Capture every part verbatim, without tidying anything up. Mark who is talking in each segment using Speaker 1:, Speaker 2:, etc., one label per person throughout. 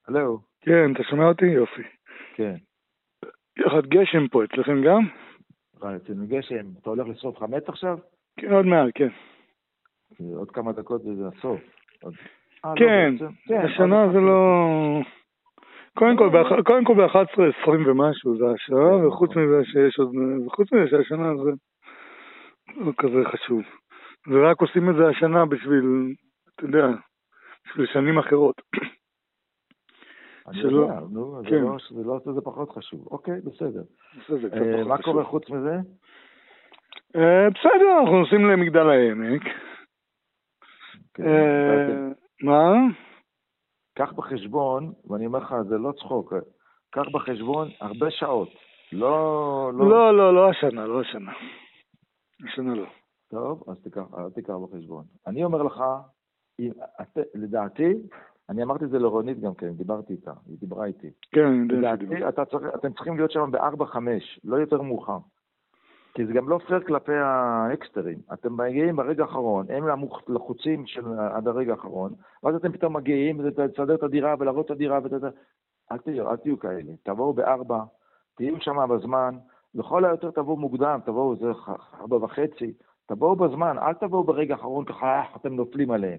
Speaker 1: הלו.
Speaker 2: כן, אתה שומע אותי? יופי.
Speaker 1: כן.
Speaker 2: יחד גשם פה, אצלכם גם?
Speaker 1: אצלנו גשם. אתה הולך לשרוף חמץ עכשיו?
Speaker 2: כן, עוד מעט, כן.
Speaker 1: עוד כמה דקות זה הסוף. עוד...
Speaker 2: כן,
Speaker 1: לא, כן,
Speaker 2: השנה זה לא... קודם כל,
Speaker 1: לא, לא.
Speaker 2: קודם כל ב-אחת עשרה עשרים ומשהו זה השעה,
Speaker 1: כן,
Speaker 2: וחוץ
Speaker 1: נכון.
Speaker 2: מזה שיש עוד... וחוץ מזה שהשנה זה לא כזה חשוב. ורק עושים את זה השנה בשביל, אתה יודע, בשביל שנים אחרות.
Speaker 1: אני
Speaker 2: שלא...
Speaker 1: יודע, נו,
Speaker 2: כן.
Speaker 1: זה לא, זה לא, זה פחות חשוב. אוקיי, בסדר.
Speaker 2: בסדר, קצת
Speaker 1: אה,
Speaker 2: פחות
Speaker 1: מה
Speaker 2: חשוב.
Speaker 1: קורה חוץ מזה?
Speaker 2: אה, בסדר, אנחנו נוסעים למגדל העמק.
Speaker 1: כן,
Speaker 2: אה, מה?
Speaker 1: קח בחשבון, ואני אומר לך, זה לא צחוק, קח בחשבון הרבה שעות. לא, לא.
Speaker 2: לא, לא, לא השנה, לא השנה. השנה לא.
Speaker 1: טוב, אז תיקח, אל תיקח בחשבון. אני אומר לך, אם, את, לדעתי, אני אמרתי את זה לרונית גם כן, דיברתי איתה, היא דיברה איתי.
Speaker 2: כן, אני יודע
Speaker 1: לדעתי,
Speaker 2: שדיברתי.
Speaker 1: אתה צריך, אתם צריכים להיות שם ב-ארבע חמש, לא יותר מאוחר. כי זה גם לא פייר כלפי האקסטרים. אתם מגיעים ברגע האחרון, הם לחוצים של עד הרגע האחרון, ואז אתם פתאום מגיעים, לסדר את הדירה ולהראות את הדירה, ות... אל תהיו, אל תהיו כאלה. תבואו בארבע, תהיו שם בזמן, לכל היותר תבואו מוקדם, תבואו זה ארבע וחצי, תבואו בזמן, אל תבואו ברגע האחרון, ככה אתם נופלים עליהם.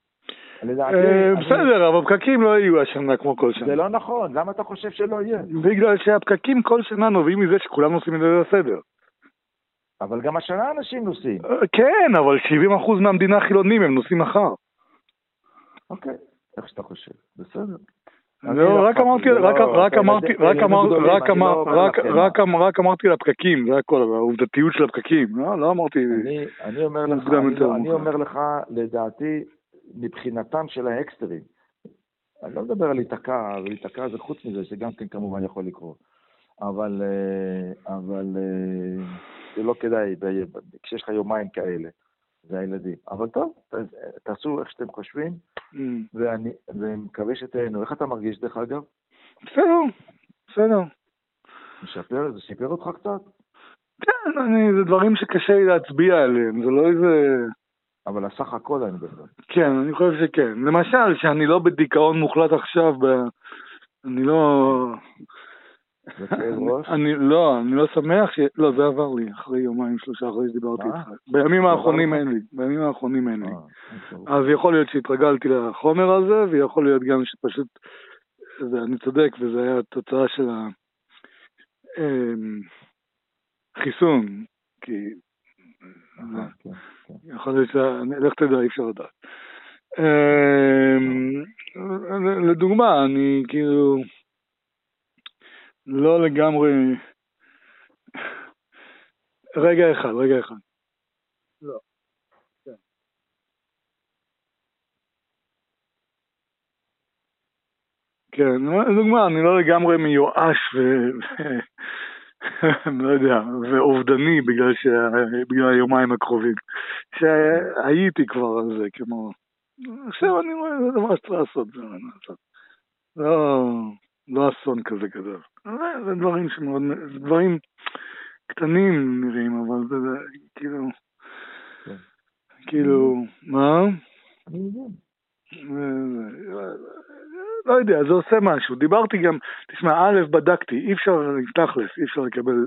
Speaker 2: בסדר, אבל פקקים לא יהיו השנה כמו כל שנה.
Speaker 1: זה לא נכון, למה אתה חושב שלא יהיה?
Speaker 2: בגלל שהפקקים כל שנה נובעים מזה שכולם נוסעים את זה לסדר.
Speaker 1: אבל גם השנה אנשים נוסעים.
Speaker 2: כן, אבל שבעים אחוז מהמדינה חילונים הם נוסעים מחר.
Speaker 1: אוקיי, איך שאתה חושב, בסדר.
Speaker 2: לא, רק אמרתי, רק אמרתי, רק אמרתי, רק אמרתי לפקקים, זה הכל, העובדתיות של הפקקים, לא אמרתי...
Speaker 1: אני אומר לך, לדעתי, מבחינתם של האקסטרים, אני לא מדבר על להתעקע, ולהתעקע זה חוץ מזה, שגם כן כמובן יכול לקרות, אבל, אבל זה לא כדאי, כשיש לך יומיים כאלה, זה הילדים. אבל טוב, תעשו איך שאתם חושבים, ואני מקווה שתהנו. איך אתה מרגיש דרך אגב?
Speaker 2: בסדר, בסדר.
Speaker 1: משפר, זה שיפר אותך קצת?
Speaker 2: כן, אני, זה דברים שקשה לי להצביע עליהם, זה לא איזה... אבל
Speaker 1: הסך הכל אני בזה.
Speaker 2: כן, אני חושב שכן. למשל, שאני לא בדיכאון מוחלט עכשיו, ב... אני לא... אני לא, אני לא שמח ש... לא, זה עבר לי אחרי יומיים שלושה אחרי שדיברתי איתך. בימים האחרונים אין לי, בימים האחרונים אין לי. אז יכול להיות שהתרגלתי לחומר הזה, ויכול להיות גם שפשוט, אני צודק, וזה היה התוצאה של החיסון, כי יכול להיות שלך תדע, אי אפשר לדעת. לדוגמה, אני כאילו לא לגמרי... רגע אחד, רגע אחד. לא. כן. כן, לדוגמה, אני לא לגמרי מיואש ו... לא יודע, ואובדני בגלל ש... בגלל היומיים הקרובים. שהייתי כבר על זה, כמו... עכשיו אני רואה, זה דבר שצריך לעשות. לא, לא אסון כזה גדול. זה דברים שמאוד... זה דברים קטנים נראים, אבל זה כאילו... כאילו, מה?
Speaker 1: אני יודע.
Speaker 2: לא יודע, זה עושה משהו. דיברתי גם, תשמע, א', בדקתי, אי אפשר, תכלס, אי אפשר לקבל...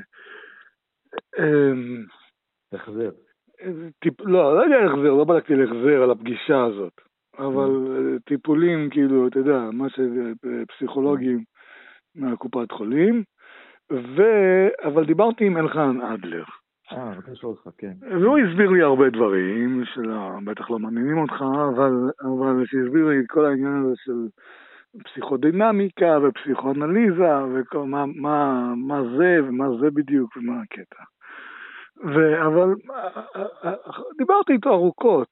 Speaker 1: החזר.
Speaker 2: לא, לא יודע החזר, לא בדקתי להחזר על הפגישה הזאת. אבל טיפולים, כאילו, אתה יודע, מה שפסיכולוגים מהקופת חולים. אבל דיברתי עם אלחנן אדלר.
Speaker 1: אה, רוצה לשאול אותך, כן.
Speaker 2: והוא הסביר לי הרבה דברים, שבטח לא מעניינים אותך, אבל שהסביר לי את כל העניין הזה של פסיכודינמיקה ופסיכואנליזה, ומה זה ומה זה בדיוק ומה הקטע. אבל דיברתי איתו ארוכות,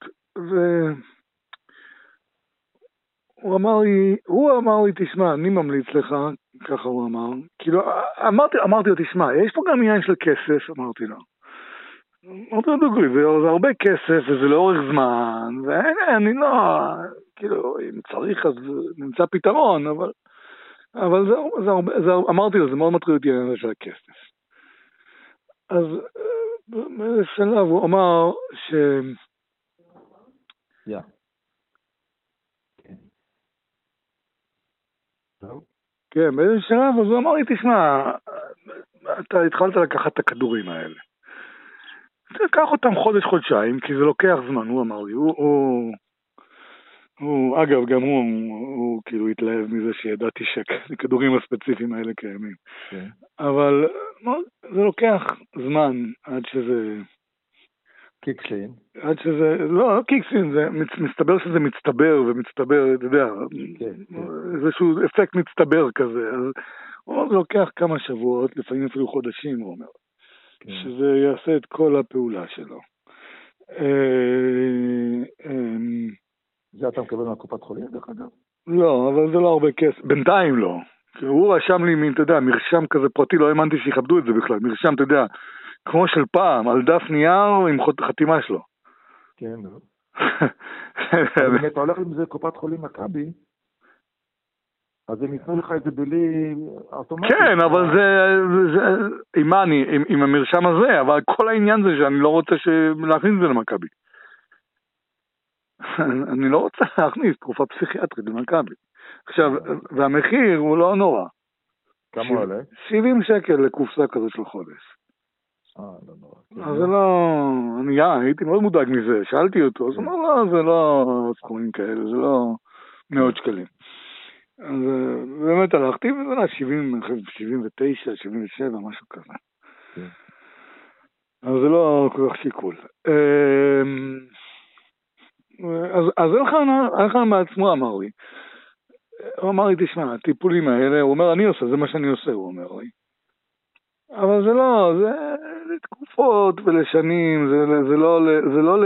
Speaker 2: והוא אמר לי, הוא אמר לי, תשמע, אני ממליץ לך, ככה הוא אמר, כאילו, אמרתי, אמרתי לו, תשמע, יש פה גם עניין של כסף, אמרתי לו. אמרתי לו, דוגרי, זה הרבה כסף וזה לאורך זמן, ואני לא, כאילו, אם צריך אז נמצא פתרון, אבל, אבל זה, זה הרבה, זה, אמרתי לו, זה מאוד מטריד אותי העניין של הכסף. אז באיזה שלב הוא אמר ש...
Speaker 1: Yeah.
Speaker 2: כן, באיזה שלב, אז הוא אמר לי, תשמע, אתה התחלת לקחת את הכדורים האלה. תקח אותם חודש, חודשיים, כי זה לוקח זמן, הוא אמר לי. הוא, הוא, הוא אגב, גם הוא, הוא, הוא כאילו התלהב מזה שידעתי שהכדורים הספציפיים האלה קיימים.
Speaker 1: כן.
Speaker 2: אבל זה לוקח זמן עד שזה...
Speaker 1: קיקסין.
Speaker 2: עד שזה, לא, לא קיקסין, זה מסתבר שזה מצטבר ומצטבר, אתה יודע,
Speaker 1: כן, כן.
Speaker 2: איזשהו אפקט מצטבר כזה, אז הוא לוקח כמה שבועות, לפעמים אפילו חודשים, הוא אומר, כן. שזה יעשה את כל הפעולה שלו.
Speaker 1: זה אתה מקבל מהקופת חולים, דרך אגב?
Speaker 2: לא, אבל זה לא הרבה כסף, בינתיים לא. הוא רשם לי, אתה יודע, מרשם כזה פרטי, לא האמנתי שיכבדו את זה בכלל, מרשם, אתה יודע, כמו של פעם, על דף נייר עם חתימה שלו.
Speaker 1: כן, לא. אם אתה הולך עם זה קופת חולים מכבי, אז הם ייתנו לך את זה בלי אוטומטית.
Speaker 2: כן, אבל זה, עם מה אני, עם המרשם הזה, אבל כל העניין זה שאני לא רוצה להכניס את זה למכבי. אני לא רוצה להכניס תרופה פסיכיאטרית למכבי. עכשיו, והמחיר הוא לא נורא.
Speaker 1: כמה הוא עולה?
Speaker 2: שבעים שקל לקופסה כזו של חודש.
Speaker 1: אה, לא נורא.
Speaker 2: אז זה לא, אני הייתי מאוד מודאג מזה, שאלתי אותו, אז הוא אמר, לא, זה לא סכומים כאלה, זה לא מאות שקלים. אז באמת הלכתי, וזה לא שבעים, שבעים ותשע, שבעים ושבע, משהו כזה. אז זה לא כל כך שיקול. אז אלחנן בעצמו אמר לי, הוא אמר לי, תשמע, הטיפולים האלה, הוא אומר, אני עושה, זה מה שאני עושה, הוא אומר לי. אבל זה לא, זה לתקופות ולשנים, זה, זה לא, זה לא,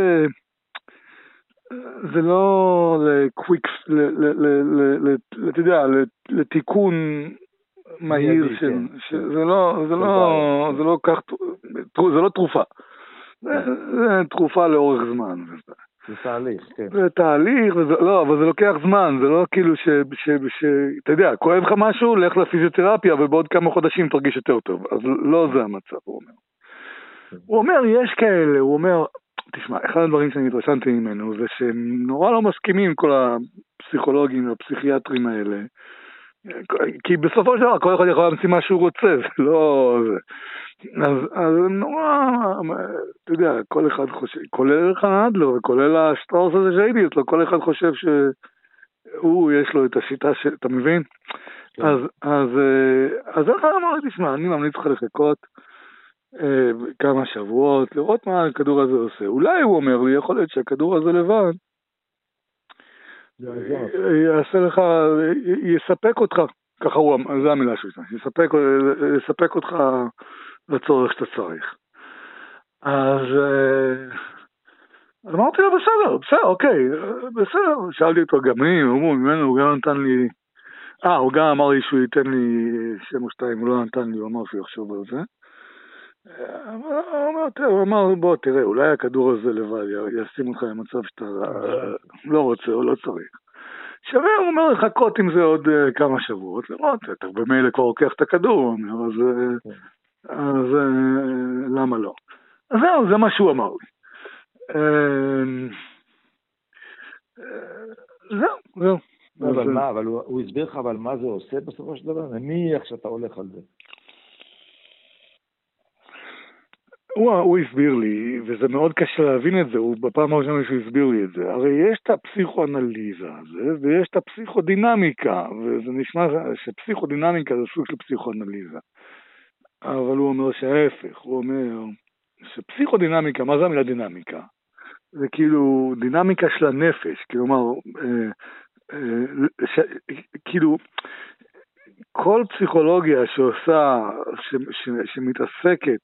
Speaker 2: זה לא לקוויקס, אתה יודע, לתיקון מהיר, זה לא, זה לא, זה לא כך, זה לא תרופה, זה תרופה לאורך זמן.
Speaker 1: זה תהליך, כן.
Speaker 2: זה תהליך, לא, אבל זה לוקח זמן, זה לא כאילו ש, ש, ש, אתה יודע, כואב לך משהו, לך לפיזיותרפיה, ובעוד כמה חודשים תרגיש יותר טוב. אז לא זה המצב, הוא אומר. הוא אומר, יש כאלה, הוא אומר, תשמע, אחד הדברים שאני התרשמתי ממנו, זה שהם נורא לא מסכימים כל הפסיכולוגים והפסיכיאטרים האלה, כי בסופו של דבר, כל אחד יכול להמציא מה שהוא רוצה, זה לא זה. אז, אז נורא, אתה יודע, כל אחד חושב, כולל אלחנן אדלר וכולל השטראוס הזה שהייתי אצלו, כל אחד חושב שהוא, יש לו את השיטה, ש... אתה מבין? כן. אז, אז, אז אלחנן אמר לי, תשמע, אני ממליץ לך לחכות אה, כמה שבועות, לראות מה הכדור הזה עושה. אולי הוא אומר לי, יכול להיות שהכדור הזה לבד, יעשה לך, יספק אותך, ככה הוא, זה המילה שהוא יספק, יספק אותך לצורך שאתה צריך. אז, אז אמרתי לו, בסדר, בסדר, אוקיי, בסדר, שאלתי אותו גם מי, הוא ממנו, הוא גם נתן לי, אה, הוא גם אמר לי שהוא ייתן לי שם או שתיים, הוא לא נתן לי, הוא אמר שהוא יחשוב על זה. הוא אמר, הוא אמר, בוא תראה, אולי הכדור הזה לבד ישים אותך למצב שאתה לא רוצה או לא צריך. שווה, הוא אומר, לחכות עם זה עוד כמה שבועות, לראות, אתה במילא כבר לוקח את הכדור, הוא אומר, אז, אז למה לא? אז זהו, זה מה שהוא אמר לי. זהו, זהו.
Speaker 1: אבל מה, אבל הוא הסביר לך, אבל מה זה עושה בסופו של דבר? נניח שאתה הולך על זה.
Speaker 2: הוא, הוא הסביר לי, וזה מאוד קשה להבין את זה, הוא בפעם הראשונה שהוא הסביר לי את זה, הרי יש את הפסיכואנליזה הזה, ויש את הפסיכודינמיקה, וזה נשמע שפסיכודינמיקה זה סוג של פסיכואנליזה, אבל הוא אומר שההפך, הוא אומר שפסיכודינמיקה, מה זה המילה דינמיקה? זה כאילו דינמיקה של הנפש, כלומר, אה, אה, ש, כאילו, כל פסיכולוגיה שעושה, ש, ש, שמתעסקת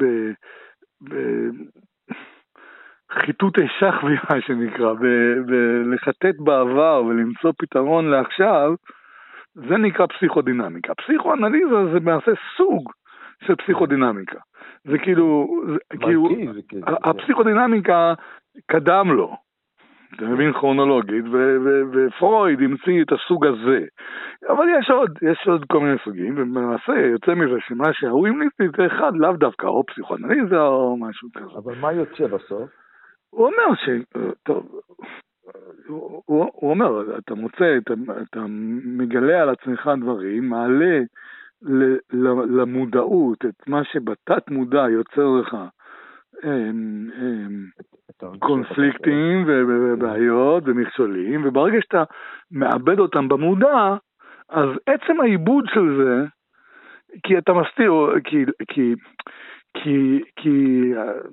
Speaker 2: בחיתות שחבי, מה שנקרא, ולחטט בעבר ולמצוא פתרון לעכשיו, זה נקרא פסיכודינמיקה. פסיכואנליזה זה מעשה סוג של פסיכודינמיקה. זה כאילו, כאילו הפסיכודינמיקה קדם לו, אתה מבין, כרונולוגית, ופרויד המציא את הסוג הזה. אבל יש עוד, יש עוד כל מיני סוגים, ומנסה יוצא מזה שמה שההוא המליץ לי זה אחד, לאו דווקא, או פסיכואנליזה או משהו כזה.
Speaker 1: אבל מה יוצא בסוף?
Speaker 2: הוא אומר ש... טוב, הוא, הוא, הוא אומר, אתה מוצא, אתה, אתה מגלה על עצמך דברים, מעלה ל, ל, למודעות את מה שבתת מודע יוצר לך הם, הם, קונפליקטים ובעיות ומכשולים, וברגע שאתה מאבד אותם במודע, אז עצם העיבוד של זה, כי אתה מסתיר, כי, כי, כי, כי,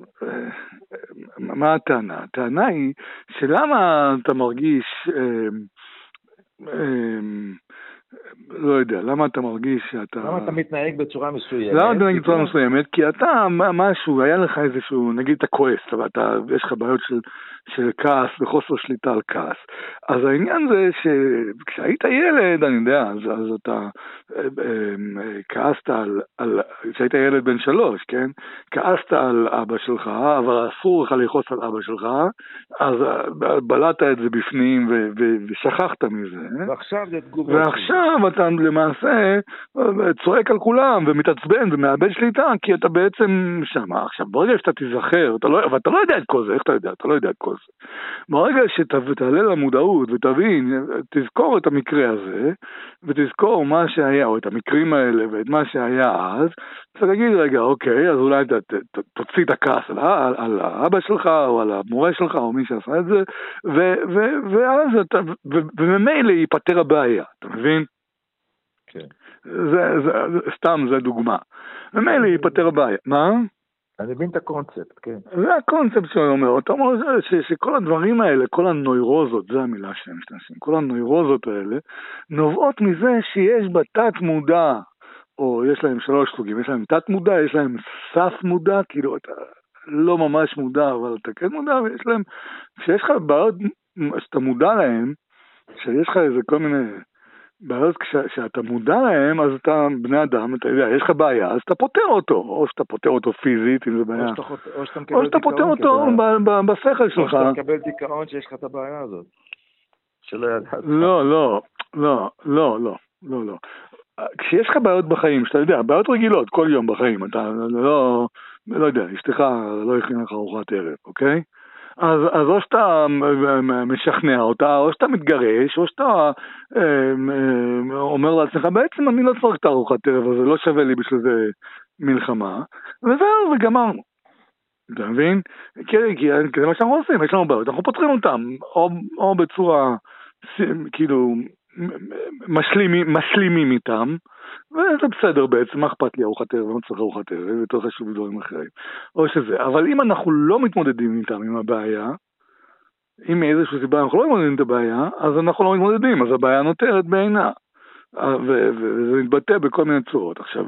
Speaker 2: מה הטענה? הטענה היא שלמה אתה מרגיש, לא יודע, למה אתה מרגיש שאתה...
Speaker 1: למה אתה מתנהג בצורה מסוימת?
Speaker 2: למה אתה מתנהג בצורה מסוימת? כי אתה, משהו, היה לך איזשהו, נגיד אתה כועס, אתה, יש לך בעיות של, של כעס וחוסר שליטה על כעס. אז העניין זה שכשהיית ילד, אני יודע, אז, אז אתה כעסת על, על, כשהיית ילד בן שלוש, כן? כעסת על אבא שלך, אבל אסור לך לחוס על אבא שלך, אז בלעת את זה בפנים ו, ו, ושכחת מזה.
Speaker 1: ועכשיו זה תגובות.
Speaker 2: ועכשיו אתה למעשה צועק על כולם ומתעצבן ומאבד שליטה, כי אתה בעצם שמה. עכשיו, ברגע שאתה תיזכר, אתה לא, ואתה לא יודע את כל זה, איך אתה יודע? אתה לא יודע את כל זה. ברגע שתעלה למודעות ותבין, תזכור את המקרה הזה, ותזכור מה שהיה, או את המקרים האלה ואת מה שהיה אז, אתה תגיד, רגע, אוקיי, אז אולי ת, ת, ת, תוציא את הכעס על, על, על האבא שלך, או על המורה שלך, או מי שעשה את זה, ו, ו, ואז אתה, ו, וממילא ייפטר הבעיה, אתה מבין?
Speaker 1: כן.
Speaker 2: זה, זה, זה, סתם, זה דוגמה. ממילא ייפטר הבעיה. מה?
Speaker 1: אני מבין את הקונספט, כן.
Speaker 2: זה הקונספט שהוא אומר, אתה אומר ש, שכל הדברים האלה, כל הנוירוזות, זה המילה שהם משתמשים, כל הנוירוזות האלה, נובעות מזה שיש בתת מודע, או יש להם שלוש סוגים, יש להם תת מודע, יש להם סף מודע, כאילו אתה לא ממש מודע, אבל אתה כן מודע, ויש להם, כשיש לך בעיות שאתה מודע להם, שיש לך איזה כל מיני בעיות כשאתה מודע להם, אז אתה בני אדם, אתה יודע, יש לך בעיה, אז אתה פותר אותו, או שאתה פותר אותו פיזית, אם זה בעיה,
Speaker 1: או שאתה,
Speaker 2: או שאתה פותר אותו בשכל שלך.
Speaker 1: או שאתה מקבל דיכאון שיש לך את הבעיה הזאת. שלא ידעת.
Speaker 2: לא, לא, לא, לא, לא, לא, לא. כשיש לך בעיות בחיים, שאתה יודע, בעיות רגילות, כל יום בחיים, אתה לא, לא יודע, אשתך לא הכינה לך ארוחת ערב, אוקיי? אז, אז או שאתה משכנע אותה, או שאתה מתגרש, או שאתה אה, אה, אומר לעצמך, בעצם אני לא צריך את הארוחת ערב הזה, לא שווה לי בשביל זה מלחמה, וזהו, וגמרנו. אתה מבין? כי, כי, כי זה מה שאנחנו עושים, יש לנו בעיות, אנחנו פותרים אותם, או, או בצורה, כאילו, משלימים, משלימים איתם, וזה בסדר בעצם, מה אכפת לי ארוחת ערב, לא צריך ארוחת ערב, זה יותר חשוב דברים אחרים, או שזה, אבל אם אנחנו לא מתמודדים איתם עם הבעיה, אם מאיזשהו סיבה אנחנו לא מתמודדים את הבעיה, אז אנחנו לא מתמודדים, אז הבעיה נותרת בעינה, וזה מתבטא בכל מיני צורות. עכשיו,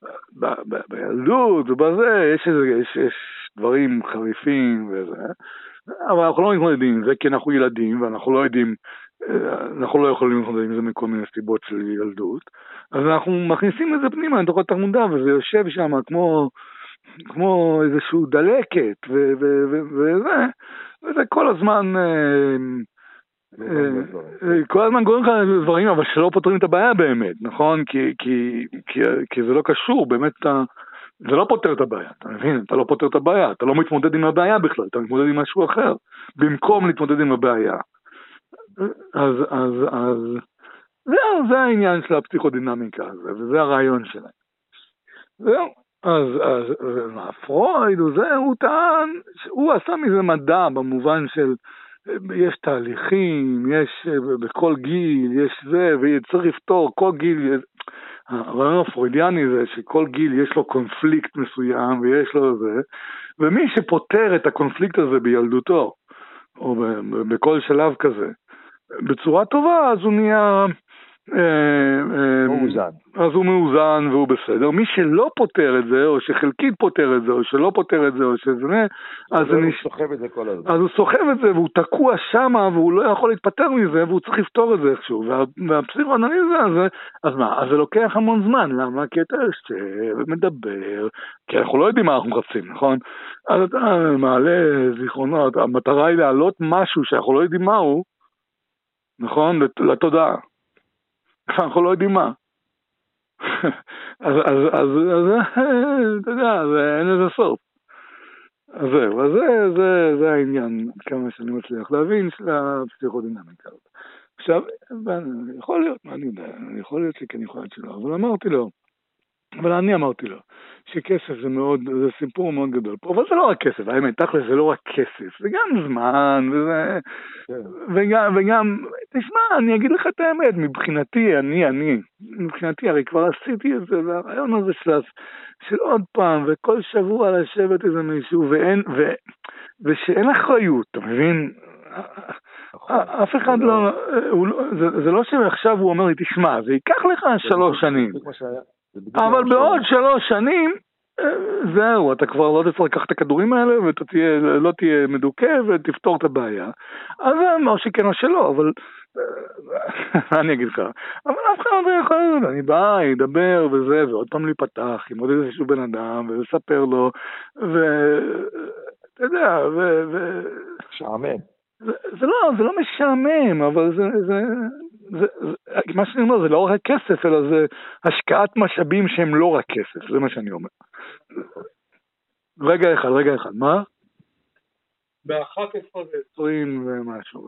Speaker 2: בילדות ובזה, יש, יש, יש דברים חריפים וזה, אבל אנחנו לא מתמודדים עם זה, כי אנחנו ילדים, ואנחנו לא יודעים, אנחנו לא יכולים להתמודד עם זה מכל מיני סיבות של ילדות, אז אנחנו מכניסים את זה פנימה לתוך התמודע, וזה יושב שם כמו, כמו איזשהו דלקת, ו, ו, ו, וזה, וזה כל הזמן, כל הזמן גורם לך דברים, אבל שלא פותרים את הבעיה באמת, נכון? כי, כי, כי, כי זה לא קשור, באמת, זה לא פותר את הבעיה, אתה מבין? אתה לא פותר את הבעיה, אתה לא מתמודד עם הבעיה בכלל, אתה מתמודד עם משהו אחר, במקום להתמודד עם הבעיה. אז, אז, אז, זהו, זה העניין של הפסיכודינמיקה הזה, וזה הרעיון שלהם. זהו, אז, אז, פרויד, זה, הוא טען, הוא עשה מזה מדע, במובן של, יש תהליכים, יש בכל גיל, יש זה, וצריך לפתור, כל גיל, הרעיון הפרוידיאני זה שכל גיל יש לו קונפליקט מסוים, ויש לו זה, ומי שפותר את הקונפליקט הזה בילדותו, או בכל שלב כזה, בצורה טובה, אז הוא נהיה
Speaker 1: מאוזן.
Speaker 2: אז הוא מאוזן והוא בסדר. מי שלא פותר את זה, או שחלקית פותר את זה, או שלא פותר את זה, או שזה, אז
Speaker 1: הוא סוחב את זה כל הזמן.
Speaker 2: אז הוא סוחב את זה, והוא תקוע שמה, והוא לא יכול להתפטר מזה, והוא צריך לפתור את זה איכשהו. והפסיכואנליזה הזה, אז מה? אז זה לוקח המון זמן. למה? כי אתה יושב ומדבר, כי אנחנו לא יודעים מה אנחנו מחפשים, נכון? אז אתה מעלה זיכרונות, המטרה היא להעלות משהו שאנחנו לא יודעים מהו, נכון? לתודעה. אנחנו לא יודעים מה. אז, אז, אז, אז, אתה יודע, אין לזה סוף. אז זהו, אז זה, זה, זה העניין, כמה שאני מצליח להבין של הפסיכודינמיקה. עכשיו, יכול להיות, מה אני יודע, יכול להיות שכן יכול להיות שלא, אבל אמרתי לו, אבל אני אמרתי לו, שכסף זה מאוד, זה סיפור מאוד גדול פה, אבל זה לא רק כסף, האמת, תכל'ס זה לא רק כסף, זה גם זמן, וזה, וגם, וגם, תשמע, אני אגיד לך את האמת, מבחינתי, אני, אני, מבחינתי, הרי כבר עשיתי את זה, והרעיון הזה של, של עוד פעם, וכל שבוע לשבת איזה מישהו, ואין, ו, ושאין אחריות, אתה מבין? אף אחד לא, זה לא שעכשיו הוא אומר לי, תשמע, זה ייקח לך שלוש שנים. אבל בעוד שלוש שנים, זהו, אתה כבר לא תצטרך לקחת את הכדורים האלה, ואתה לא תהיה מדוכא ותפתור את הבעיה. אז זה או שכן או שלא, אבל אני אגיד לך, אבל אף אחד לא יכול לזה, אני בא, ידבר וזה, ועוד פעם להיפתח עם עוד איזשהו בן אדם, ולספר לו, ואתה יודע, ו...
Speaker 1: שעמם.
Speaker 2: זה לא, זה לא משעמם, אבל זה, זה, זה, זה, מה שאני אומר, זה לא רק כסף, אלא זה השקעת משאבים שהם לא רק כסף, זה מה שאני אומר. רגע אחד, רגע אחד, מה? ב-אחת עשרה ועשרים ומשהו.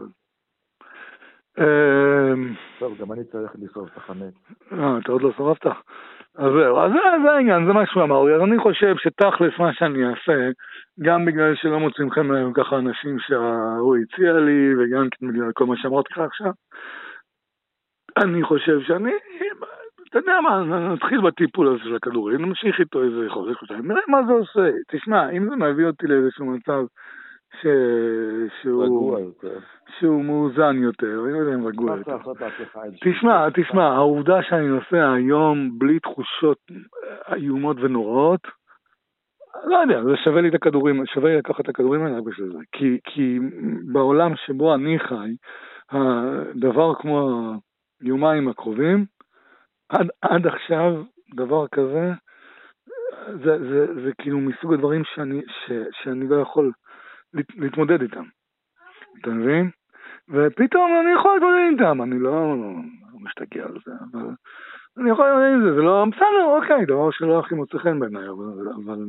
Speaker 1: טוב, גם אני צריך לסרוב את החמש.
Speaker 2: אה, אתה עוד לא שרבת? אז זהו, אז זה העניין, זה מה שהוא אמר לי, אז אני חושב שתכלס מה שאני אעשה, גם בגלל שלא מוצאים לכם היום ככה אנשים שהוא הציע לי, וגם בגלל כל מה שאמרתי לך עכשיו, אני חושב שאני, אתה יודע מה, נתחיל בטיפול הזה של הכדורים, נמשיך איתו איזה חודש, נראה מה זה עושה, תשמע, אם זה מביא אותי לאיזשהו מצב, ש... שהוא... שהוא מאוזן יותר, אני לא יודע אם רגוע יותר. תשמע, תשמע, העובדה שאני נוסע היום בלי תחושות איומות ונוראות, לא יודע, זה שווה לי את הכדורים, שווה לי לקחת את הכדורים האלה בשביל זה, כי, כי בעולם שבו אני חי, הדבר כמו היומיים הקרובים, עד, עד עכשיו דבר כזה, זה, זה, זה, זה כאילו מסוג הדברים שאני, ש, שאני לא יכול להתמודד איתם, אתה מבין? ופתאום אני יכול להתמודד איתם, אני לא, לא משתגע על זה, אבל אני יכול להתמודד עם זה, זה לא, בסדר, אוקיי, דבר שלא הכי מוצא חן בעיניי, אבל,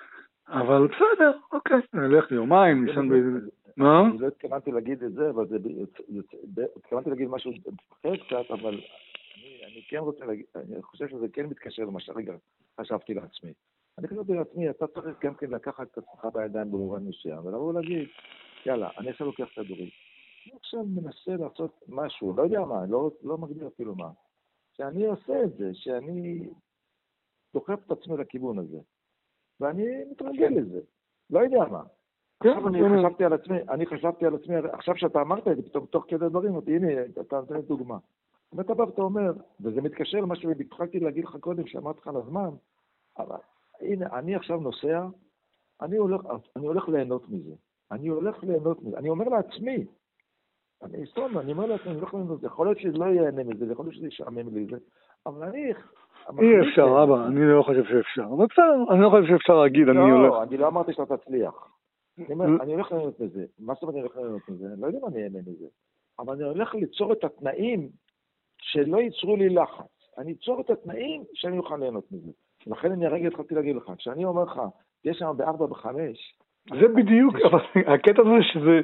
Speaker 2: אבל בסדר, אוקיי, נלך ליומיים, נשען באיזה, מה?
Speaker 1: אני לא התכוונתי להגיד את זה, אבל זה, התכוונתי להגיד משהו אחר קצת, אבל אני כן רוצה להגיד, אני חושב שזה כן מתקשר למה שרגע חשבתי לעצמי. אני חשבתי לעצמי, אתה צריך גם כן לקחת את עצמך בידיים במובן מסוים, ולבוא להגיד, יאללה, אני עכשיו לוקח כדורים. אני עכשיו מנסה לעשות משהו, לא יודע מה, לא, לא מגדיר אפילו מה. שאני עושה את זה, שאני דוחף את עצמי לכיוון הזה. ואני מתרגל לזה, לא יודע מה. עכשיו אני חשבתי על עצמי, אני חשבתי על עצמי, עכשיו שאתה אמרת את זה, פתאום תוך כדי דברים, הנה, אתה נותן לי דוגמה. ואתה בא ואתה אומר, וזה מתקשר למה שהתחלתי להגיד לך קודם, שאמרת לך על הזמן, אבל הנה, אני עכשיו נוסע, אני הולך, אני הולך ליהנות מזה. אני הולך ליהנות מזה. אני אומר לעצמי, אני סתם, אני אומר לעצמי, אני הולך ליהנות מזה. יכול להיות שזה לא ייהנה מזה, יכול להיות שזה ישעמם לי זה, אבל אני...
Speaker 2: אי אפשר, אבא, אני לא חושב שאפשר. אבל בסדר, אני לא חושב שאפשר להגיד, אני הולך...
Speaker 1: לא, אני לא אמרתי שאתה תצליח. אני הולך ליהנות מזה. מה זאת אומרת אני הולך ליהנות מזה? אני לא יודע מה אני אהנה מזה. אבל אני הולך ליצור את התנאים שלא ייצרו לי לחץ. אני אצור את התנאים שאני אוכל ליהנות מזה. לכן אני הרגע התחלתי להגיד לך, כשאני אומר לך, יש שם בארבע בחמש,
Speaker 2: זה בדיוק, אבל הקטע הזה שזה,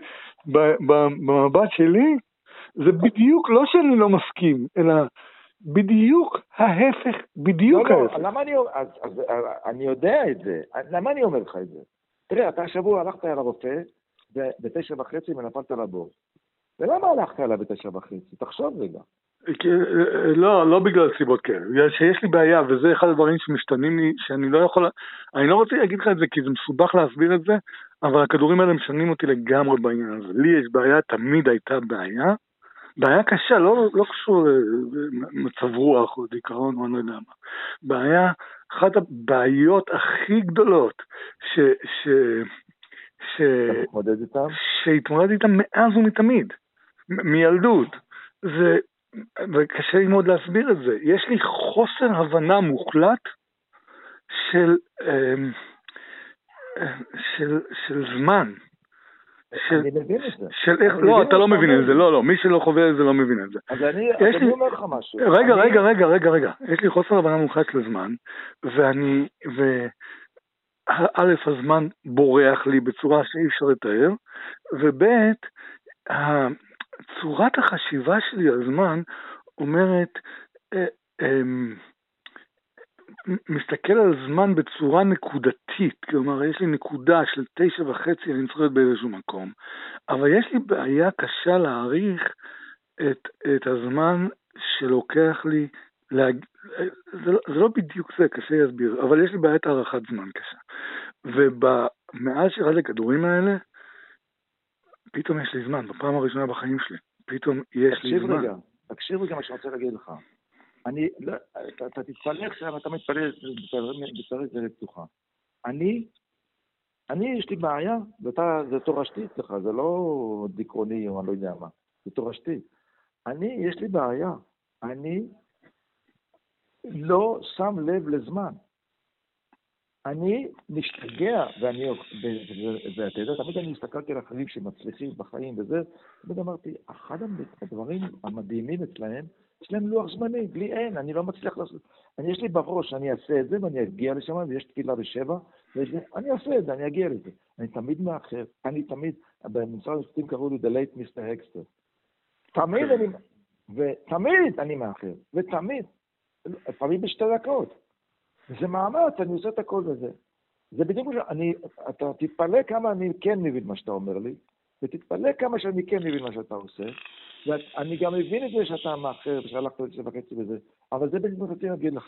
Speaker 2: במבט שלי, זה בדיוק, לא שאני לא מסכים, אלא בדיוק ההפך, בדיוק ההפך.
Speaker 1: למה אני, אז אני יודע את זה, למה אני אומר לך את זה? תראה, אתה השבוע הלכת אל הרופא, בתשע וחצי ונפלת לבור. ולמה הלכת אליו בתשע וחצי? תחשוב רגע.
Speaker 2: לא, לא בגלל סיבות כאלה, שיש לי בעיה, וזה אחד הדברים שמשתנים לי, שאני לא יכול, אני לא רוצה להגיד לך את זה, כי זה מסובך להסביר את זה, אבל הכדורים האלה משנים אותי לגמרי בעניין הזה. לי יש בעיה, תמיד הייתה בעיה, בעיה קשה, לא, לא קשור למצב רוח או דיכאון או אני לא יודע מה. בעיה, אחת הבעיות הכי גדולות, ש... ש... ש...
Speaker 1: שהתמודד איתם?
Speaker 2: שהתמודד איתם מאז ומתמיד, מ- מילדות. זה... וקשה לי מאוד להסביר את זה. יש לי חוסר הבנה מוחלט של, של, של זמן.
Speaker 1: של, אני מבין את זה.
Speaker 2: של איך, לא, אתה לא מבין את זה, לא, לא, מי שלא חווה את זה לא מבין את זה.
Speaker 1: אז אני, אז אני אומר לך משהו.
Speaker 2: רגע, רגע, רגע, רגע, רגע. יש לי חוסר הבנה מוחלט לזמן, ואני, ו... א', הזמן בורח לי בצורה שאי אפשר לתאר, וב', צורת החשיבה שלי על זמן אומרת, מסתכל על זמן בצורה נקודתית, כלומר יש לי נקודה של תשע וחצי, אני צריך להיות באיזשהו מקום, אבל יש לי בעיה קשה להעריך את, את הזמן שלוקח לי, להג... זה, זה לא בדיוק זה, קשה להסביר, אבל יש לי בעיית הערכת זמן קשה, ומאז שירד לכדורים האלה, פתאום יש לי זמן, בפעם הראשונה בחיים שלי, פתאום יש לי זמן.
Speaker 1: רגע, תקשיב רגע מה שאני רוצה להגיד לך. אני, לא, אתה, אתה תתפלא עכשיו, אתה מתפלא בצריך זה לפתוחה. אני, אני, יש לי בעיה, ואתה, זה תורשתי אצלך, זה לא דיכאוני או אני לא יודע מה, זה תורשתי. אני, יש לי בעיה, אני לא שם לב לזמן. אני משתגע, ואני, ואתה יודע, תמיד אני הסתכלתי על אחרים שמצליחים בחיים וזה, תמיד אמרתי, אחד הדברים המדהימים אצלהם, יש להם לוח זמני, בלי אין, אני לא מצליח לעשות, אני יש לי בראש, אני אעשה את זה ואני אגיע לשם, ויש תפילה בשבע, אני אעשה את זה, אני אגיע לזה. אני תמיד מאחר, אני תמיד, במשרד המשפטים קראו לי The Late מיסטר Extra. תמיד אני, ותמיד אני מאחר, ותמיד, לפעמים בשתי דקות. זה מאמץ, אני עושה את הכל בזה. זה בדיוק, אני, אתה תתפלא כמה אני כן מבין מה שאתה אומר לי, ותתפלא כמה שאני כן מבין מה שאתה עושה, ואני גם מבין את זה שאתה מאחר, ושהלכת לזה וחצי בזה, אבל זה בדיוק רציתי להגיד לך.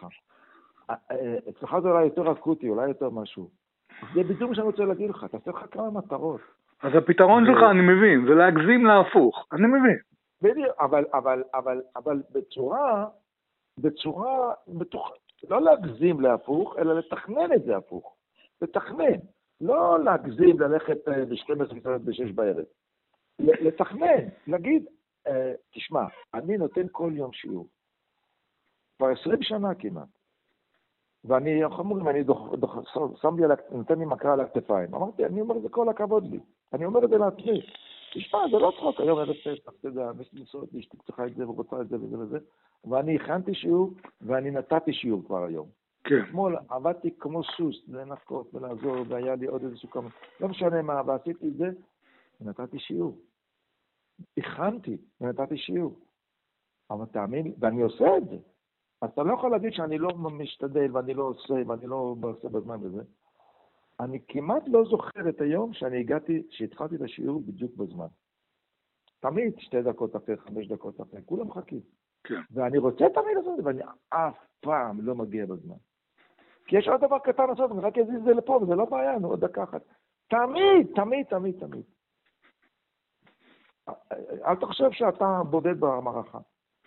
Speaker 1: אצלך זה אולי יותר אקוטי, אולי יותר משהו. זה בדיוק מה שאני רוצה להגיד לך, תעשה לך כמה מטרות.
Speaker 2: אז הפתרון שלך אני מבין, זה להגזים להפוך, אני מבין.
Speaker 1: בדיוק, אבל, אבל, אבל, אבל בצורה, בצורה, בתוך, לא להגזים להפוך, אלא לתכנן את זה הפוך. לתכנן. לא להגזים ללכת ב-שתים עשרה בשש בערב. לתכנן, להגיד, תשמע, אני נותן כל יום שיעור. כבר עשרים שנה כמעט. ואני, חמורים, אני דוח, דוח, שם לי, נותן לי מקרה על הכתפיים. אמרתי, אני אומר את זה כל הכבוד לי. אני אומר את זה לעצמי. תשמע, זה לא צחוק, היום ערב פסח, אתה יודע, יש לי מסורת, אשתי צריכה את זה ורוצה את זה וזה וזה. ואני הכנתי שיעור, ואני נתתי שיעור כבר היום.
Speaker 2: כן.
Speaker 1: אתמול עבדתי כמו סוס, לנקות ולעזור, והיה לי עוד איזשהו כמה, לא משנה מה, ועשיתי את זה, ונתתי שיעור. הכנתי, ונתתי שיעור. אבל תאמין, ואני עושה את זה. אז אתה לא יכול להגיד שאני לא משתדל, ואני לא עושה, ואני לא עושה בזמן בזה. אני כמעט לא זוכר את היום שאני הגעתי, שהתחלתי את השיעור בדיוק בזמן. תמיד שתי דקות אחרי, חמש דקות אחרי, כולם מחכים.
Speaker 2: כן.
Speaker 1: ואני רוצה תמיד לעשות את זה, ואני אף פעם לא מגיע בזמן. כי יש עוד דבר קטן לעשות, אני רק אזיז את זה לפה, וזה לא בעיה, נו, עוד דקה אחת. תמיד, תמיד, תמיד, תמיד. אל תחשב שאתה בודד במערכה.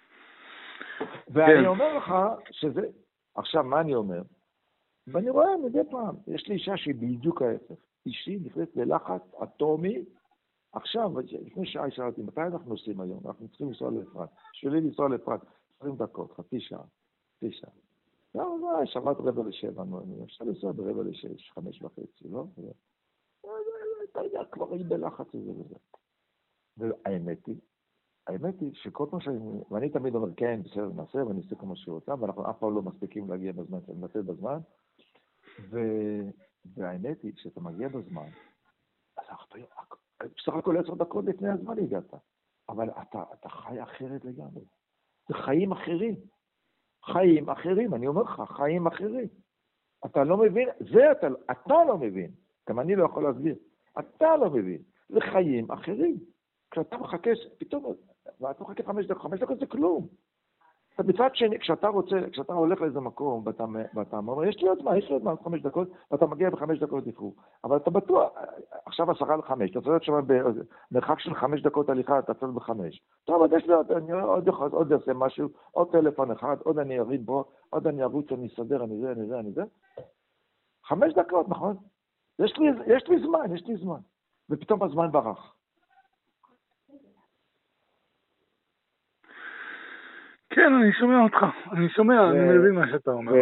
Speaker 1: ואני אומר לך שזה, עכשיו מה אני אומר? ואני רואה מדי פעם, יש לי אישה שהיא בדיוק ההפך. אישי נכנסת ללחץ אטומי, עכשיו, לפני שעה שאלתי, מתי אנחנו עושים היום? אנחנו צריכים לנסוע לאפרת. שלי לנסוע לאפרת, עשרים דקות, חצי שעה, חצי שעה. לא, לא, שבת רבע לשבע, אפשר לנסוע ברבע לשש, חמש וחצי, לא? אתה יודע, כבר היא בלחץ הזה וזה. והאמת היא, האמת היא שכל פעם שאני, ואני תמיד אומר, כן, בסדר, נעשה, ואני אעשה כמו שהוא רוצה, ואנחנו אף פעם לא מספיקים להגיע בזמן, שאני נעשה בזמן, והאמת היא, שאתה מגיע בזמן, אז אתה, בסך הכל עשר דקות לפני הזמן הגעת, אבל אתה, אתה חי אחרת לגמרי. זה חיים אחרים. חיים אחרים, אני אומר לך, חיים אחרים. אתה לא מבין, זה אתה, אתה לא מבין. גם אני לא יכול להסביר. אתה לא מבין. זה חיים אחרים. כשאתה מחכה, פתאום, ואתה מחכה חמש דקות, חמש דקות זה כלום. אתה מצד שני, כשאתה רוצה, כשאתה הולך לאיזה מקום, ואתה, ואתה אומר, יש לי עוד מה, יש לי עוד מה, חמש דקות, ואתה מגיע בחמש דקות לפרו. אבל אתה בטוח, עכשיו עשרה לחמש, אתה צריך שם במרחק של חמש דקות הליכה, אתה צריך בחמש. טוב, אז יש לי עוד, אני עוד יכול, עוד אעשה משהו, עוד טלפון אחד, עוד אני אריד בו, עוד אני ארוץ, אני אסדר, אני זה, אני זה, אני זה. חמש דקות, נכון? יש לי, יש לי זמן, יש לי זמן. ופתאום הזמן ברח.
Speaker 2: כן, אני שומע אותך, אני שומע, אני מבין מה שאתה אומר.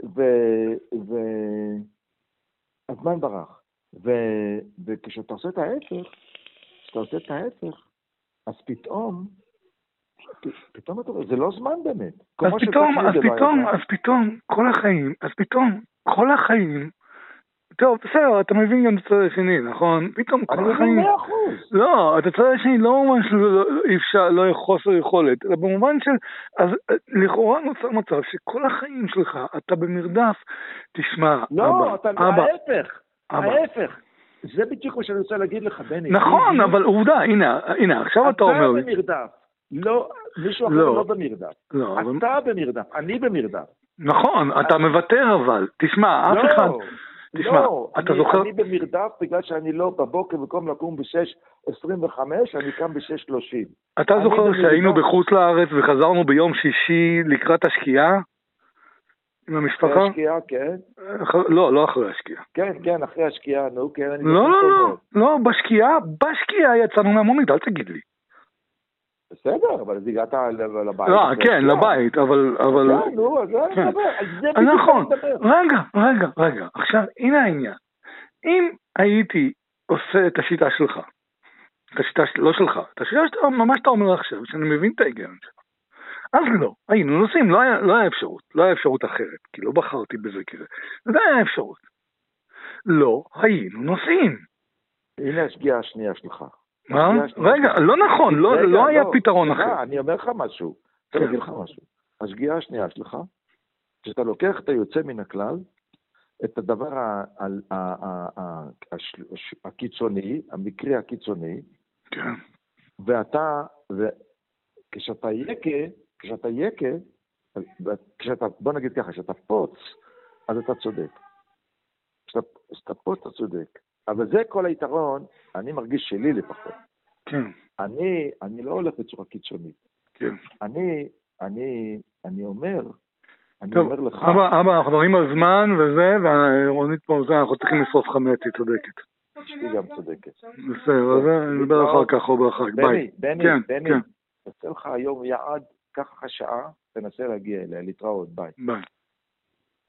Speaker 1: הזמן ברח, וכשאתה עושה את ההפך, כשאתה עושה את ההפך, אז פתאום, פתאום אתה רואה, זה לא זמן באמת.
Speaker 2: אז פתאום, אז פתאום, אז פתאום, כל החיים, אז פתאום, כל החיים, טוב, בסדר, אתה מבין גם את הצד השני, נכון? פתאום כל
Speaker 1: אני
Speaker 2: החיים...
Speaker 1: מבין מאה אחוז.
Speaker 2: לא, את הצד השני לא ממש לא, אי אפשר, לא חוסר יכולת, אלא במובן של, אז לכאורה נוצר מצב שכל החיים שלך, אתה במרדף, תשמע,
Speaker 1: לא,
Speaker 2: אבא,
Speaker 1: אתה,
Speaker 2: אבא,
Speaker 1: ההפך,
Speaker 2: אבא.
Speaker 1: ההפך. זה בדיוק מה שאני רוצה להגיד לך, בני.
Speaker 2: נכון, אבל עובדה, הנה, הנה, עכשיו אתה אומר...
Speaker 1: אתה במרדף. לא, מישהו אחר
Speaker 2: לא.
Speaker 1: לא במרדף.
Speaker 2: לא,
Speaker 1: אתה במרדף, אני במרדף.
Speaker 2: נכון, אתה מוותר אבל, תשמע, אף אחד... תשמע,
Speaker 1: לא,
Speaker 2: אתה
Speaker 1: אני,
Speaker 2: זוכר...
Speaker 1: אני במרדף בגלל שאני לא בבוקר, במקום לקום ב-שש עשרים וחמש, אני קם ב-שש שלושים.
Speaker 2: אתה זוכר שהיינו בחוץ לארץ וחזרנו ביום שישי לקראת השקיעה? עם המשפחה?
Speaker 1: אחרי השקיעה, כן.
Speaker 2: לא, לא אחרי השקיעה.
Speaker 1: כן, כן, אחרי השקיעה, נו, כן.
Speaker 2: לא, לא, לא, לא, בשקיעה, בשקיעה יצאנו מהמונית, אל תגיד לי.
Speaker 1: בסדר, אבל אז הגעת לבית.
Speaker 2: לא, כן, לבית, אבל...
Speaker 1: כן, נו, אז זה מדבר, על זה בדיוק
Speaker 2: נכון,
Speaker 1: מדבר.
Speaker 2: רגע, רגע, רגע, עכשיו, הנה העניין. אם הייתי עושה את השיטה שלך, את השיטה לא שלך, את השיטה שאתה ממש אתה אומר עכשיו, שאני מבין את ההיגיון שלך, אז לא, היינו נוסעים, לא היה, לא היה אפשרות, לא היה אפשרות אחרת, כי לא בחרתי בזה כזה, זה היה אפשרות. לא, היינו נוסעים.
Speaker 1: הנה השגיאה השנייה שלך.
Speaker 2: מה? רגע, לא נכון, לא היה פתרון אחר.
Speaker 1: אני אומר לך משהו, אני אגיד לך משהו. השגיאה השנייה שלך, שאתה לוקח את היוצא מן הכלל, את הדבר הקיצוני, המקרה הקיצוני, ואתה, כשאתה יקה, כשאתה יקה, כשאתה, בוא נגיד ככה, כשאתה פוץ, אז אתה צודק. כשאתה פוץ, אתה צודק. אבל זה כל היתרון, אני מרגיש שלי לפחות.
Speaker 2: כן.
Speaker 1: אני, אני לא הולך בצורה קיצונית.
Speaker 2: כן.
Speaker 1: אני, אני, אני אומר, אני
Speaker 2: טוב,
Speaker 1: אומר לך...
Speaker 2: אבא, אבא, אנחנו מדברים על זמן וזה, ורונית פה זה, אנחנו צריכים לשרוף חמץ, היא צודקת.
Speaker 1: היא גם צודקת.
Speaker 2: בסדר, אז נדבר אחר כך או בחג. ביי.
Speaker 1: בני,
Speaker 2: כן,
Speaker 1: בני,
Speaker 2: כן.
Speaker 1: תעשה לך היום יעד, קח לך שעה, תנסה להגיע אליה, להתראות, ביי.
Speaker 2: ביי.